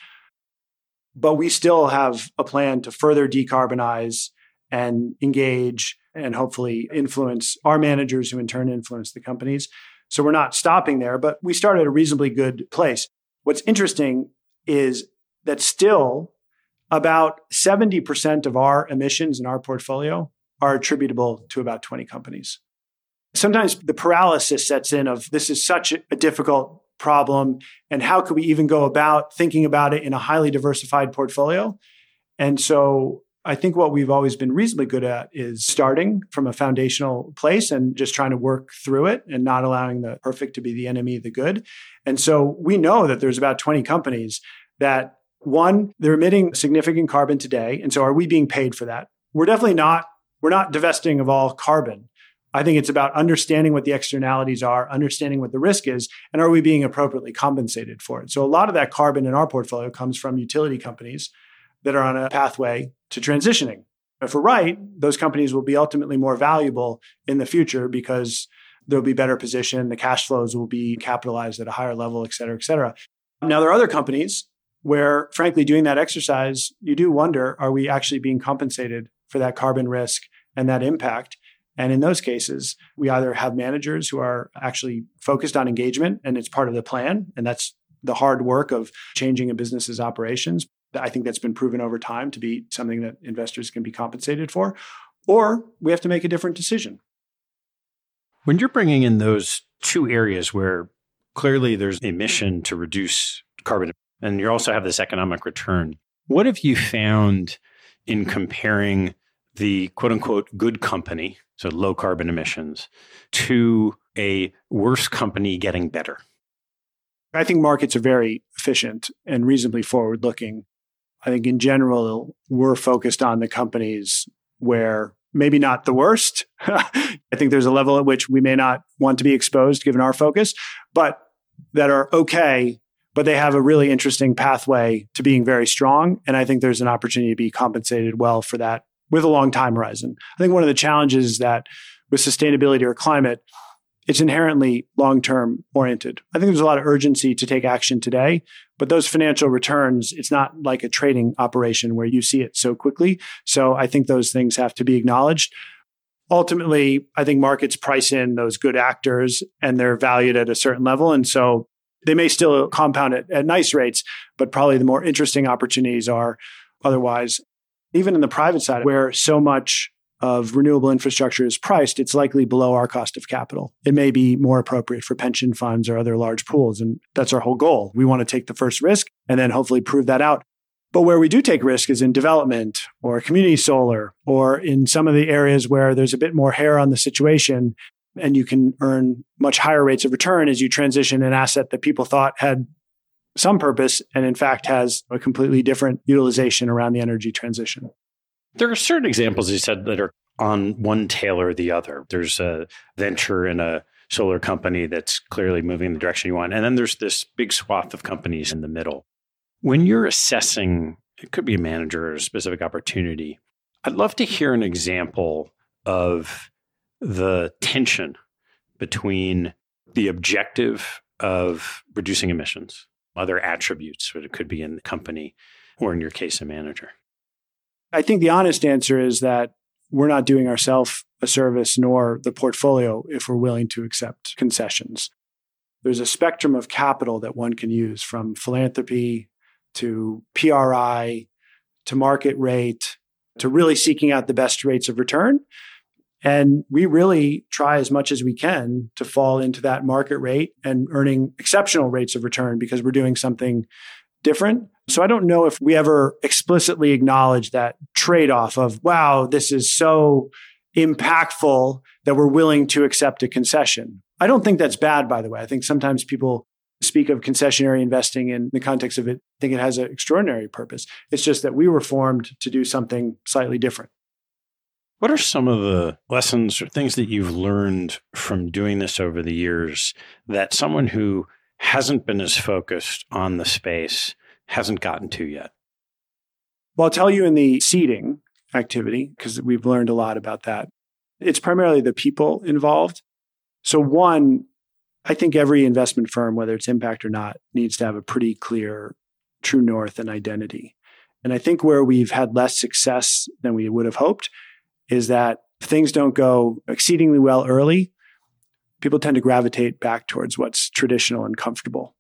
But we still have a plan to further decarbonize and engage and hopefully influence our managers, who in turn influence the companies. So we're not stopping there, but we start at a reasonably good place. What's interesting is that still about seventy percent of our emissions in our portfolio are attributable to about twenty companies. Sometimes the paralysis sets in of this is such a difficult problem, and how could we even go about thinking about it in a highly diversified portfolio? And so I think what we've always been reasonably good at is starting from a foundational place and just trying to work through it and not allowing the perfect to be the enemy of the good. And so we know that there's about twenty companies that, one, they're emitting significant carbon today. And so are we being paid for that? We're definitely not, we're not divesting of all carbon. I think it's about understanding what the externalities are, understanding what the risk is, and are we being appropriately compensated for it? So a lot of that carbon in our portfolio comes from utility companies that are on a pathway to transitioning. If we're right, those companies will be ultimately more valuable in the future because they'll be better positioned, the cash flows will be capitalized at a higher level, et cetera, et cetera. Now, there are other companies where, frankly, doing that exercise, you do wonder, are we actually being compensated for that carbon risk and that impact? And in those cases, we either have managers who are actually focused on engagement and it's part of the plan. And that's the hard work of changing a business's operations. I think that's been proven over time to be something that investors can be compensated for. Or we have to make a different decision. When you're bringing in those two areas where clearly there's a mission to reduce carbon, and you also have this economic return, what have you found in comparing the quote unquote good company, so low carbon emissions, to a worse company getting better? I think markets are very efficient and reasonably forward looking. I think in general, we're focused on the companies where maybe not the worst. I think there's a level at which we may not want to be exposed given our focus, but that are okay, but they have a really interesting pathway to being very strong. And I think there's an opportunity to be compensated well for that with a long time horizon. I think one of the challenges is that with sustainability or climate, it's inherently long-term oriented. I think there's a lot of urgency to take action today, but those financial returns, it's not like a trading operation where you see it so quickly. So I think those things have to be acknowledged. Ultimately, I think markets price in those good actors and they're valued at a certain level. And so they may still compound it at nice rates, but probably the more interesting opportunities are otherwise. Even in the private side, where so much of renewable infrastructure is priced, it's likely below our cost of capital. It may be more appropriate for pension funds or other large pools. And that's our whole goal. We want to take the first risk and then hopefully prove that out. But where we do take risk is in development or community solar or in some of the areas where there's a bit more hair on the situation and you can earn much higher rates of return as you transition an asset that people thought had some purpose and in fact has a completely different utilization around the energy transition. There are certain examples you said that are on one tail or the other. There's a venture in a solar company that's clearly moving in the direction you want. And then there's this big swath of companies in the middle. When you're assessing, it could be a manager or a specific opportunity, I'd love to hear an example of the tension between the objective of reducing emissions, other attributes, but it could be in the company or in your case, a manager. I think the honest answer is that we're not doing ourselves a service nor the portfolio if we're willing to accept concessions. There's a spectrum of capital that one can use from philanthropy to P R I to market rate to really seeking out the best rates of return. And we really try as much as we can to fall into that market rate and earning exceptional rates of return because we're doing something different. So I don't know if we ever explicitly acknowledge that trade-off of, wow, this is so impactful that we're willing to accept a concession. I don't think that's bad, by the way. I think sometimes people speak of concessionary investing in the context of it. I think it has an extraordinary purpose. It's just that we were formed to do something slightly different. What are some of the lessons or things that you've learned from doing this over the years that someone who hasn't been as focused on the space hasn't gotten to yet? Well, I'll tell you in the seeding activity, because we've learned a lot about that. It's primarily the people involved. So one, I think every investment firm, whether it's impact or not, needs to have a pretty clear true north and identity. And I think where we've had less success than we would have hoped is that if things don't go exceedingly well early, people tend to gravitate back towards what's traditional and comfortable.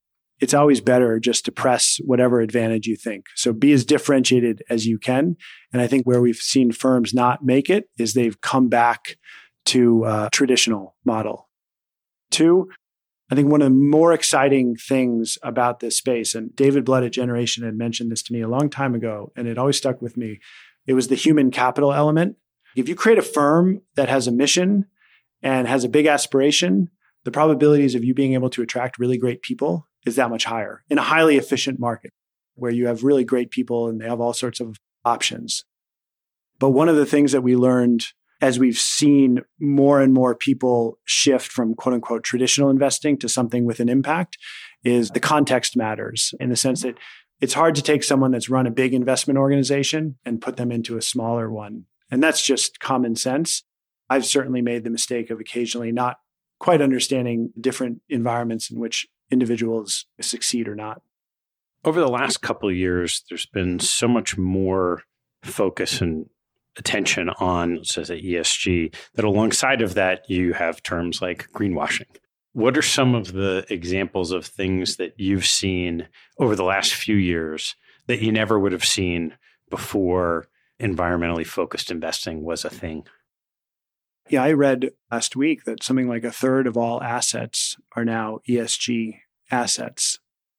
it's always better just to press whatever advantage you think. So be as differentiated as you can. And I think where we've seen firms not make it is they've come back to a traditional model. Two, I think one of the more exciting things about this space, and David Blood at Generation had mentioned this to me a long time ago, and it always stuck with me, it was the human capital element. If you create a firm that has a mission and has a big aspiration, the probabilities of you being able to attract really great people is that much higher in a highly efficient market where you have really great people and they have all sorts of options. But one of the things that we learned as we've seen more and more people shift from quote unquote traditional investing to something with an impact is the context matters in the sense that it's hard to take someone that's run a big investment organization and put them into a smaller one. And that's just common sense. I've certainly made the mistake of occasionally not quite understanding different environments in which individuals succeed or not. Over the last couple of years, there's been so much more focus and attention on, let's say, E S G, that alongside of that, you have terms like greenwashing. What are some of the examples of things that you've seen over the last few years that you never would have seen before environmentally focused investing was a thing? Yeah, I read last week that something like a third of all assets are now E S G assets.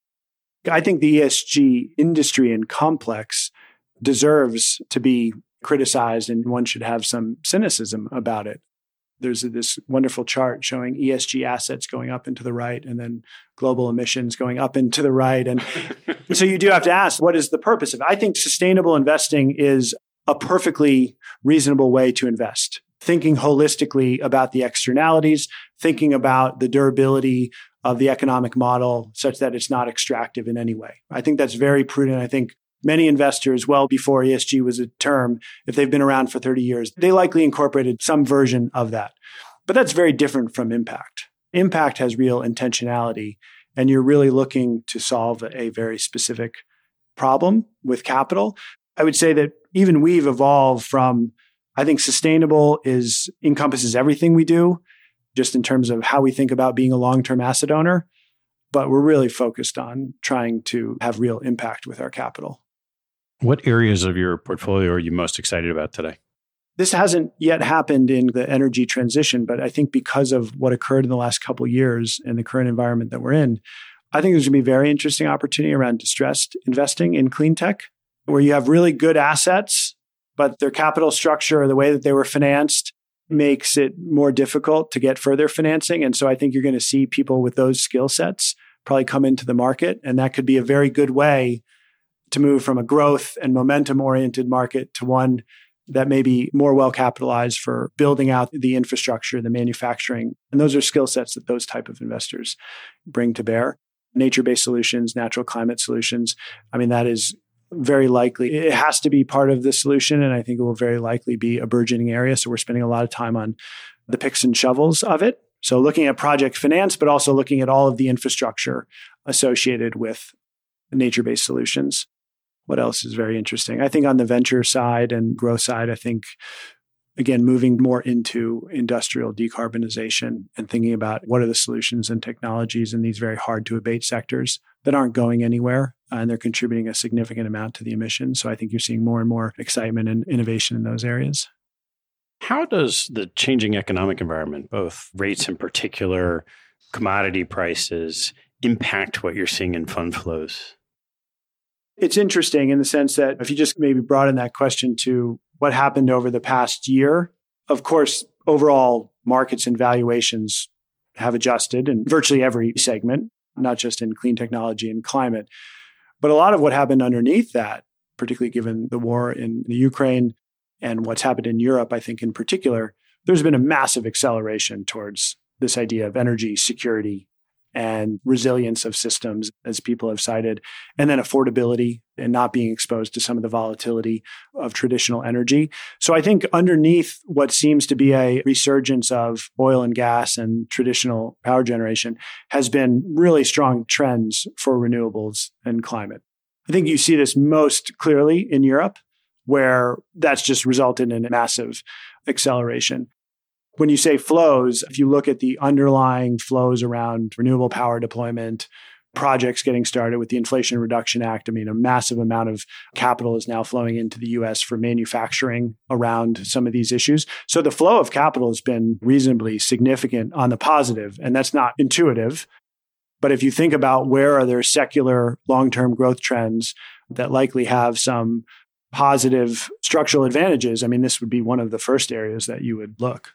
I think the E S G industry and complex deserves to be criticized, and one should have some cynicism about it. There's this wonderful chart showing E S G assets going up and to the right, and then global emissions going up and to the right. And so you do have to ask, what is the purpose of it? I think sustainable investing is a perfectly reasonable way to invest. Thinking holistically about the externalities, thinking about the durability of the economic model such that it's not extractive in any way. I think that's very prudent. I think many investors, well before E S G was a term, if they've been around for thirty years, they likely incorporated some version of that. But that's very different from impact. Impact has real intentionality, and you're really looking to solve a very specific problem with capital. I would say that even we've evolved from, I think sustainable is encompasses everything we do, just in terms of how we think about being a long-term asset owner. But we're really focused on trying to have real impact with our capital. What areas of your portfolio are you most excited about today? This hasn't yet happened in the energy transition, but I think because of what occurred in the last couple of years and the current environment that we're in, I think there's going to be a very interesting opportunity around distressed investing in clean tech, where you have really good assets, but their capital structure or the way that they were financed makes it more difficult to get further financing. And so I think you're going to see people with those skill sets probably come into the market. And that could be a very good way to move from a growth and momentum-oriented market to one that may be more well-capitalized for building out the infrastructure, the manufacturing. And those are skill sets that those type of investors bring to bear. Nature-based solutions, natural climate solutions. I mean, that is very likely, it has to be part of the solution. And I think it will very likely be a burgeoning area. So we're spending a lot of time on the picks and shovels of it. So looking at project finance, but also looking at all of the infrastructure associated with nature-based solutions. What else is very interesting? I think on the venture side and growth side, I think, again, moving more into industrial decarbonization and thinking about what are the solutions and technologies in these very hard to abate sectors that aren't going anywhere, uh, and they're contributing a significant amount to the emissions. So I think you're seeing more and more excitement and innovation in those areas. How does the changing economic environment, both rates in particular, commodity prices, impact what you're seeing in fund flows? It's interesting in the sense that if you just maybe broaden that question to what happened over the past year, of course, overall markets and valuations have adjusted in virtually every segment, not just in clean technology and climate. But a lot of what happened underneath that, particularly given the war in the Ukraine and what's happened in Europe, I think in particular, there's been a massive acceleration towards this idea of energy security and resilience of systems, as people have cited, and then affordability and not being exposed to some of the volatility of traditional energy. So I think underneath what seems to be a resurgence of oil and gas and traditional power generation has been really strong trends for renewables and climate. I think you see this most clearly in Europe, where that's just resulted in a massive acceleration. When you say flows, if you look at the underlying flows around renewable power deployment, projects getting started with the Inflation Reduction Act. I mean, a massive amount of capital is now flowing into the U S for manufacturing around some of these issues. So the flow of capital has been reasonably significant on the positive, and that's not intuitive. But if you think about where are there secular long-term growth trends that likely have some positive structural advantages, I mean, this would be one of the first areas that you would look.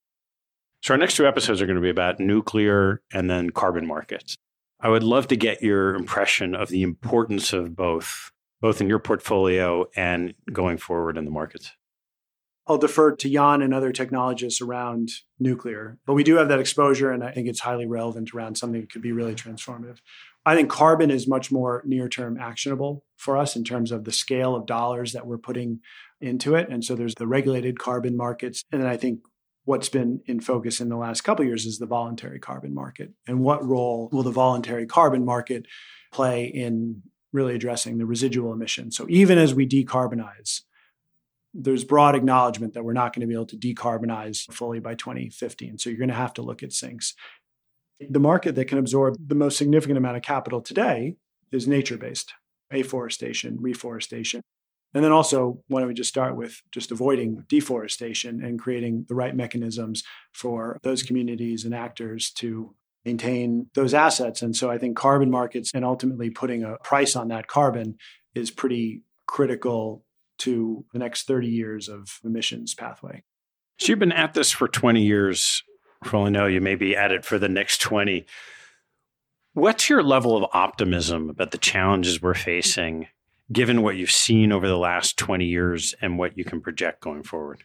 So our next two episodes are going to be about nuclear and then carbon markets. I would love to get your impression of the importance of both, both in your portfolio and going forward in the markets. I'll defer to Jan and other technologists around nuclear, but we do have that exposure, and I think it's highly relevant around something that could be really transformative. I think carbon is much more near-term actionable for us in terms of the scale of dollars that we're putting into it. And so there's the regulated carbon markets. And then I think what's been in focus in the last couple of years is the voluntary carbon market. And what role will the voluntary carbon market play in really addressing the residual emissions? So even as we decarbonize, there's broad acknowledgement that we're not going to be able to decarbonize fully by twenty fifty. And so you're going to have to look at sinks. The market that can absorb the most significant amount of capital today is nature-based, afforestation, reforestation. And then also, why don't we just start with just avoiding deforestation and creating the right mechanisms for those communities and actors to maintain those assets. And so I think carbon markets and ultimately putting a price on that carbon is pretty critical to the next thirty years of emissions pathway. So you've been at this for twenty years. For all I know, you may be at it for the next twenty. What's your level of optimism about the challenges we're facing, given what you've seen over the last twenty years and what you can project going forward?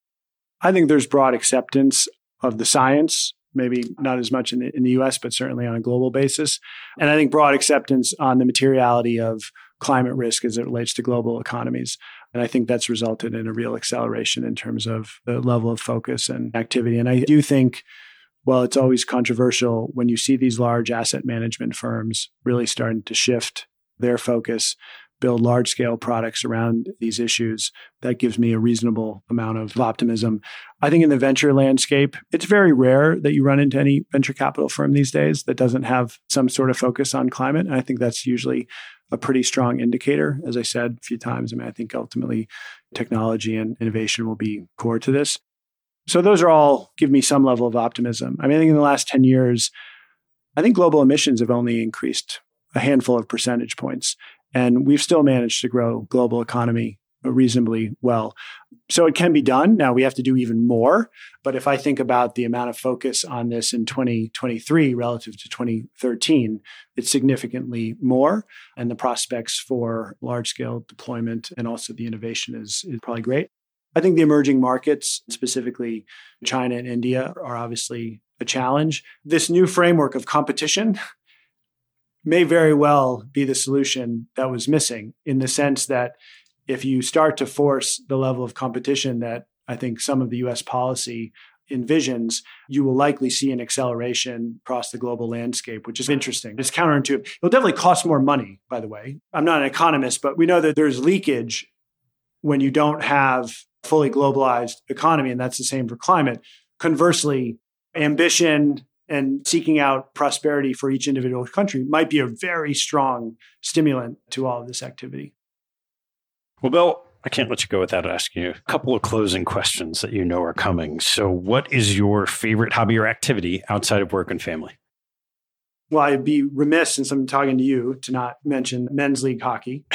I think there's broad acceptance of the science, maybe not as much in the, in the U S, but certainly on a global basis. And I think broad acceptance on the materiality of climate risk as it relates to global economies. And I think that's resulted in a real acceleration in terms of the level of focus and activity. And I do think, well, it's always controversial when you see these large asset management firms really starting to shift their focus, build large-scale products around these issues. That gives me a reasonable amount of optimism. I think in the venture landscape, it's very rare that you run into any venture capital firm these days that doesn't have some sort of focus on climate. And I think that's usually a pretty strong indicator. As I said a few times, I mean, I think ultimately technology and innovation will be core to this. So those are all give me some level of optimism. I mean, I think in the last ten years, I think global emissions have only increased a handful of percentage points. And we've still managed to grow global economy reasonably well. So it can be done. Now we have to do even more. But if I think about the amount of focus on this in twenty twenty-three relative to twenty thirteen, it's significantly more. And the prospects for large-scale deployment and also the innovation is, is probably great. I think the emerging markets, specifically China and India, are obviously a challenge. This new framework of competition may very well be the solution that was missing, in the sense that if you start to force the level of competition that I think some of the U S policy envisions, you will likely see an acceleration across the global landscape, which is interesting. It's counterintuitive. It'll definitely cost more money, by the way. I'm not an economist, but we know that there's leakage when you don't have a fully globalized economy, and that's the same for climate. Conversely, ambition and seeking out prosperity for each individual country might be a very strong stimulant to all of this activity. Well, Bill, I can't let you go without asking you a couple of closing questions that you know are coming. So what is your favorite hobby or activity outside of work and family? Well, I'd be remiss, since I'm talking to you, to not mention men's league hockey.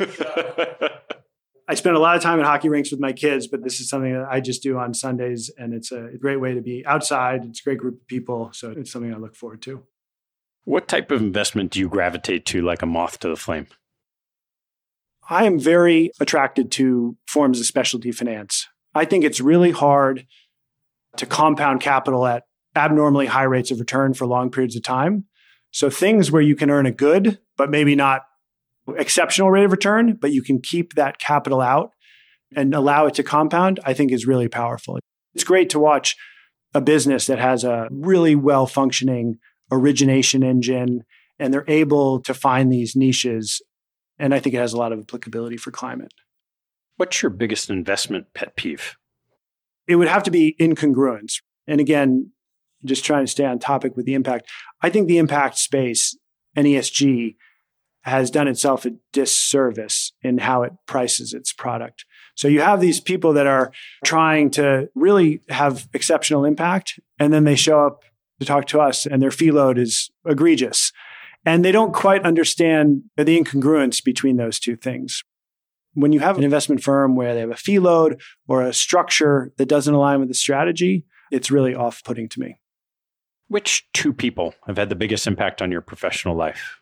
I spend a lot of time at hockey rinks with my kids, but this is something that I just do on Sundays, and it's a great way to be outside. It's a great group of people, so it's something I look forward to. What type of investment do you gravitate to like a moth to the flame? I am very attracted to forms of specialty finance. I think it's really hard to compound capital at abnormally high rates of return for long periods of time. So things where you can earn a good, but maybe not exceptional rate of return, but you can keep that capital out and allow it to compound, I think is really powerful. It's great to watch a business that has a really well-functioning origination engine, and they're able to find these niches. And I think it has a lot of applicability for climate. What's your biggest investment pet peeve? It would have to be incongruence. And again, just trying to stay on topic with the impact. I think the impact space and E S G has done itself a disservice in how it prices its product. So you have these people that are trying to really have exceptional impact, and then they show up to talk to us and their fee load is egregious. And they don't quite understand the incongruence between those two things. When you have an investment firm where they have a fee load or a structure that doesn't align with the strategy, it's really off-putting to me. Which two people have had the biggest impact on your professional life?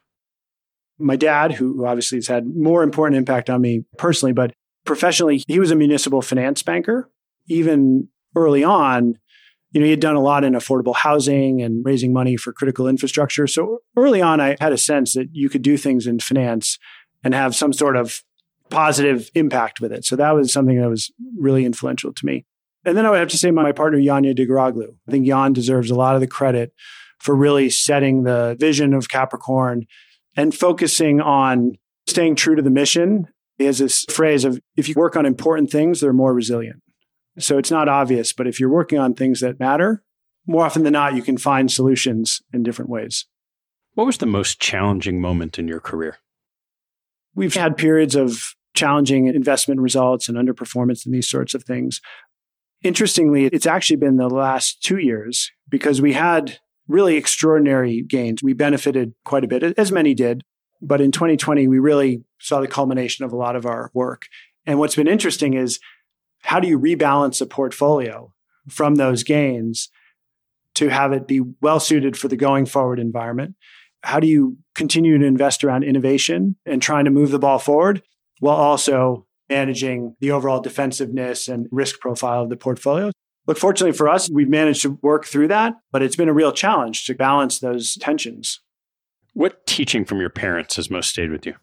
My dad, who obviously has had more important impact on me personally, but professionally, he was a municipal finance banker. Even early on, you know, he had done a lot in affordable housing and raising money for critical infrastructure. So early on, I had a sense that you could do things in finance and have some sort of positive impact with it. So that was something that was really influential to me. And then I would have to say my partner, Janja de Garoglu. I think Jan deserves a lot of the credit for really setting the vision of Capricorn and focusing on staying true to the mission. He has this phrase of, if you work on important things, they're more resilient. So it's not obvious, but if you're working on things that matter, more often than not, you can find solutions in different ways. What was the most challenging moment in your career? We've had periods of challenging investment results and underperformance and these sorts of things. Interestingly, it's actually been the last two years because we had really extraordinary gains. We benefited quite a bit, as many did. But in twenty twenty, we really saw the culmination of a lot of our work. And what's been interesting is how do you rebalance a portfolio from those gains to have it be well suited for the going forward environment? How do you continue to invest around innovation and trying to move the ball forward while also managing the overall defensiveness and risk profile of the portfolio? Look, fortunately for us, we've managed to work through that, but it's been a real challenge to balance those tensions. What teaching from your parents has most stayed with you?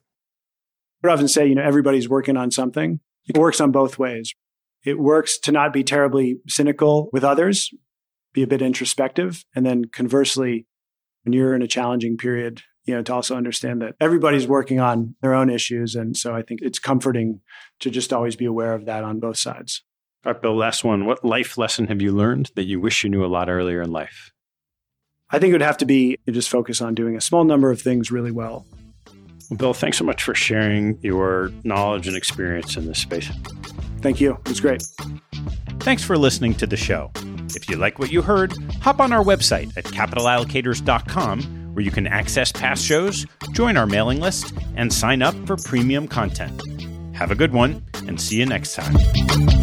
I often say, you know, everybody's working on something. It works on both ways. It works to not be terribly cynical with others, be a bit introspective, and then conversely, when you're in a challenging period, you know, to also understand that everybody's working on their own issues. And so I think it's comforting to just always be aware of that on both sides. All right, Bill, last one. What life lesson have you learned that you wish you knew a lot earlier in life? I think it would have to be to just focus on doing a small number of things really well. Well, Bill, thanks so much for sharing your knowledge and experience in this space. Thank you. It was great. Thanks for listening to the show. If you like what you heard, hop on our website at capital allocators dot com, where you can access past shows, join our mailing list, and sign up for premium content. Have a good one, and see you next time.